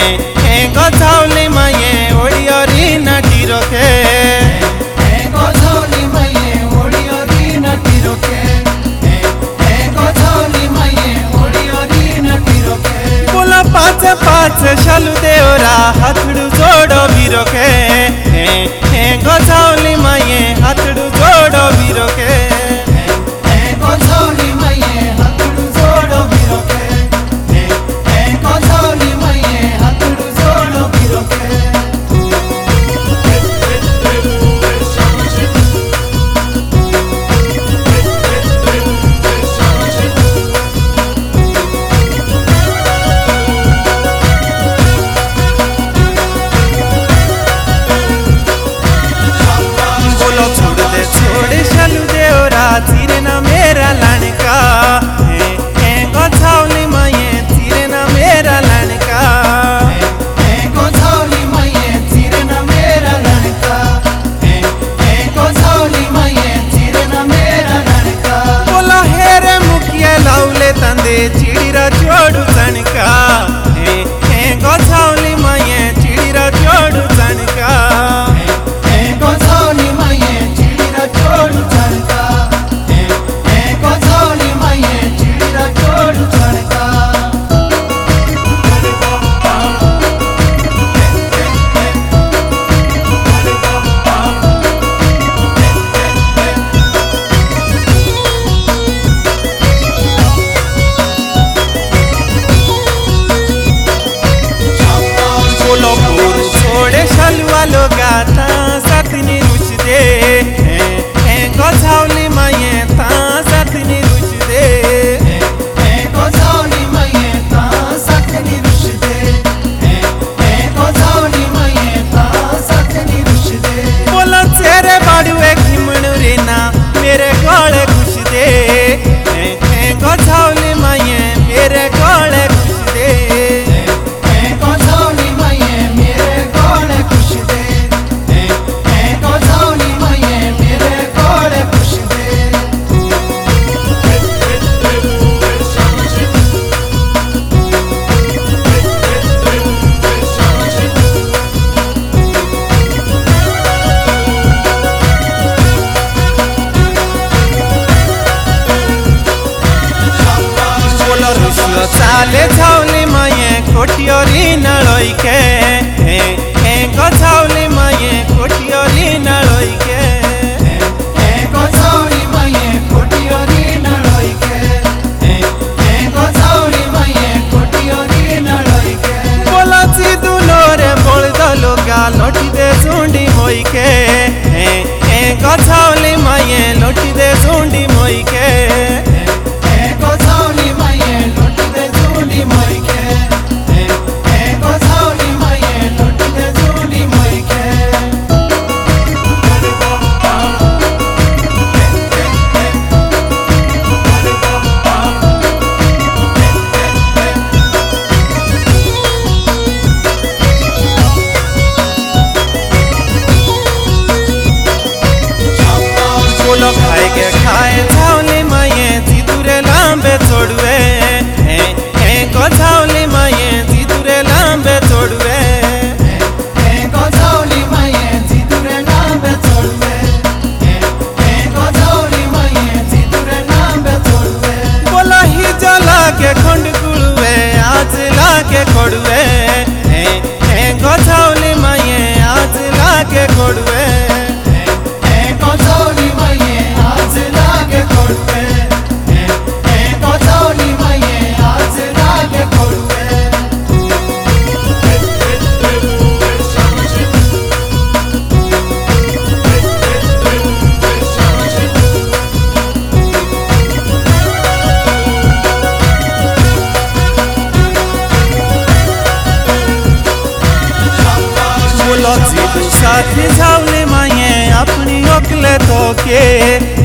गछाउली माये ओडियरी नाटी रोके गछाउली माये ओडियरी नाटी रोके गछाउली माये ओडियरी नाटी रोके बोला पाँच पाँच शालू देवरा हाथड़ू जोड़ो भी रोके गछाउली माये हाथड़ू जोड़ो भी रोके गछाउली माये हाथड़ू जोड़ो भी रोके गछाउली माये हाथड़ू जोड़ो भी रोके छोड़े शालू देवरा तीरे ना मेरा लड़का गछाउली माये तीरे ना मेरा लड़का गछाउली माये तीरे ना मेरा लड़का गछाउली माये तीरे ना मेरा लड़का बोला हेरे मुखिया लाउले तंदे चिड़ीरा जोड़ू तनका गछाउली माये चिड़ीरा जोड़ू तनका गछाउली माये चिड़ीरा जोड़ू तनका गछाउली माये चिड़ीरा जोड़ू तनका छोड़े शालुआ लोगा ता साथनी रुच दे गछाउली माये ता साथनी रुच दे गछाउली माये ता साथनी रुच दे गछाउली माये ता साथनी रुच दे बोला तेरे बाड़ुए खिमणु रे ना मेरे गले खुश दे गछाउली माये मेरे गले खुश दे गछाउली माये मेरे गले खुश दे गछाउली माये मेरे गले खुश दे चाले छाउली माये कोटियरी नलैके गछाउली माये कोटियरी नलैके गछाउली माये कोटियरी नलैके गछाउली माये कोटियरी नलैके बोला चिदुलो रे बोलद लोगा लोटी दे झुंडी मोइके गछाउली माये लोटी दे झुंडी मोइके गछाउली माये लोटी दे झुंडी मोइके गछाउली माये लोटी दे झुंडी मोइके बोलो खाए के खाए छाउली माये जिदुरे लांबे छोड़ुए गछाउली माये जिदुरे लांबे छोड़ुए गछाउली माये जिदुरे लांबे छोड़ुए गछाउली माये जिदुरे लांबे छोड़ुए बोला ही जला के खंड गुड़ुए आज लाके खोड़ुए गछाउली माये आज लाके खोड़ुए गछाउली माये आज लागे खोड़ुए गछाउली माये आज लागे खोड़ुए बोलो जिदु साथी छाउली माये अपनी ओकले तो के